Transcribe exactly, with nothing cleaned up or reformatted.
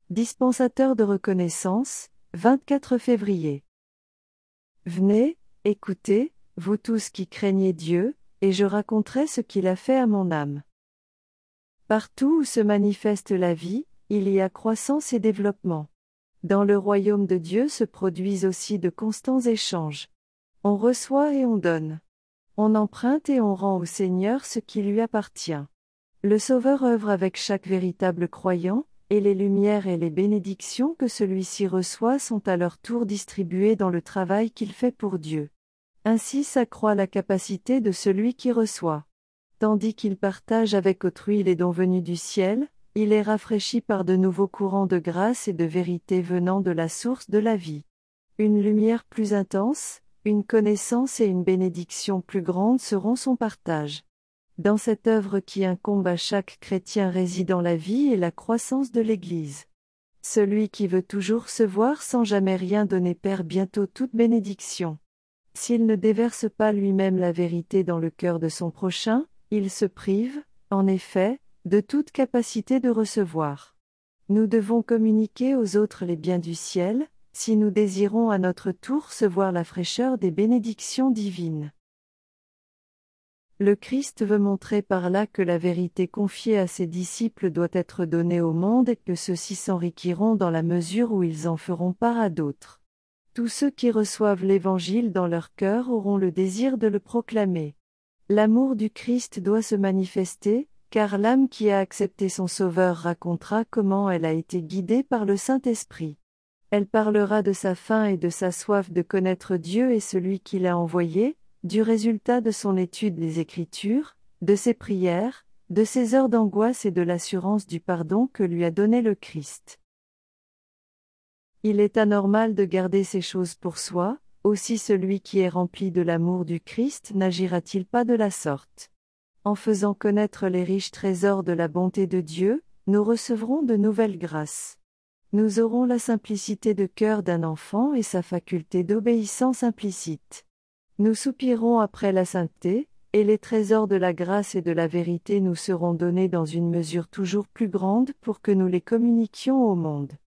Dispensateur de reconnaissance, vingt-quatre février. Venez, écoutez, vous tous qui craignez Dieu, et je raconterai ce qu'il a fait à mon âme. Partout où se manifeste la vie, il y a croissance et développement. Dans le royaume de Dieu se produisent aussi de constants échanges. On reçoit et on donne. On emprunte et on rend au Seigneur ce qui lui appartient. Le Sauveur œuvre avec chaque véritable croyant, et les lumières et les bénédictions que celui-ci reçoit sont à leur tour distribuées dans le travail qu'il fait pour Dieu. Ainsi s'accroît la capacité de celui qui reçoit. Tandis qu'il partage avec autrui les dons venus du ciel, il est rafraîchi par de nouveaux courants de grâce et de vérité venant de la source de la vie. Une lumière plus intense, une connaissance et une bénédiction plus grande seront son partage. Dans cette œuvre qui incombe à chaque chrétien résidant la vie et la croissance de l'Église. Celui qui veut toujours se voir sans jamais rien donner perd bientôt toute bénédiction. S'il ne déverse pas lui-même la vérité dans le cœur de son prochain, il se prive, en effet, de toute capacité de recevoir. Nous devons communiquer aux autres les biens du ciel, si nous désirons à notre tour recevoir la fraîcheur des bénédictions divines. Le Christ veut montrer par là que la vérité confiée à ses disciples doit être donnée au monde et que ceux-ci s'enriquiront dans la mesure où ils en feront part à d'autres. Tous ceux qui reçoivent l'Évangile dans leur cœur auront le désir de le proclamer. L'amour du Christ doit se manifester, car l'âme qui a accepté son Sauveur racontera comment elle a été guidée par le Saint-Esprit. Elle parlera de sa faim et de sa soif de connaître Dieu et celui qui l'a envoyé, du résultat de son étude des Écritures, de ses prières, de ses heures d'angoisse et de l'assurance du pardon que lui a donné le Christ. Il est anormal de garder ces choses pour soi, aussi celui qui est rempli de l'amour du Christ n'agira-t-il pas de la sorte? En faisant connaître les riches trésors de la bonté de Dieu, nous recevrons de nouvelles grâces. Nous aurons la simplicité de cœur d'un enfant et sa faculté d'obéissance implicite. Nous soupirons après la sainteté, et les trésors de la grâce et de la vérité nous seront donnés dans une mesure toujours plus grande pour que nous les communiquions au monde.